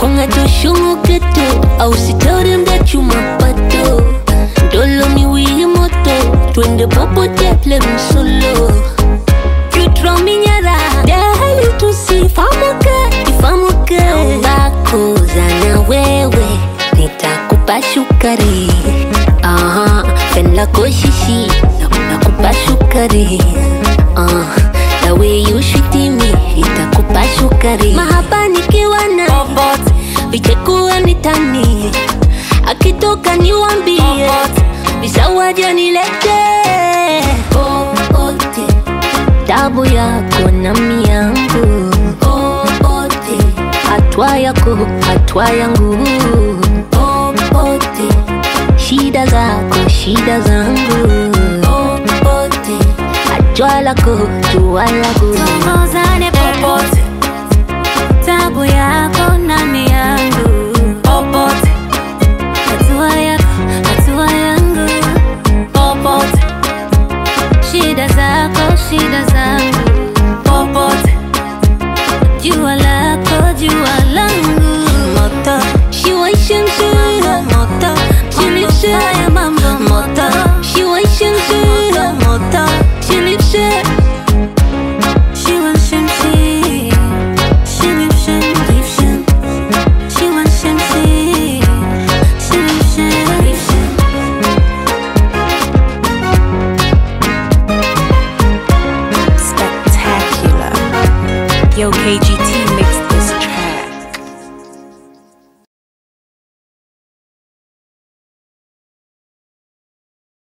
Kwanga tushungu keto au sitori mdachu mapato. Dolo miwili moto twende popote plem solo. Jutro minyara dahali tusifamuke ifamuke. Bako zana wewe nitakupa shukari. Fenla koshishi nakupa shukari. The way you treat me nitakupa shukari. Mahaba nikiwa na vichekuwa nitani. Akitoka niwambie visawaja nilete. Tabu yako na miyangu. Hatua yako hatua yangu. Shida zako shida zangu. Jua lako jua langu. Tongozane popote.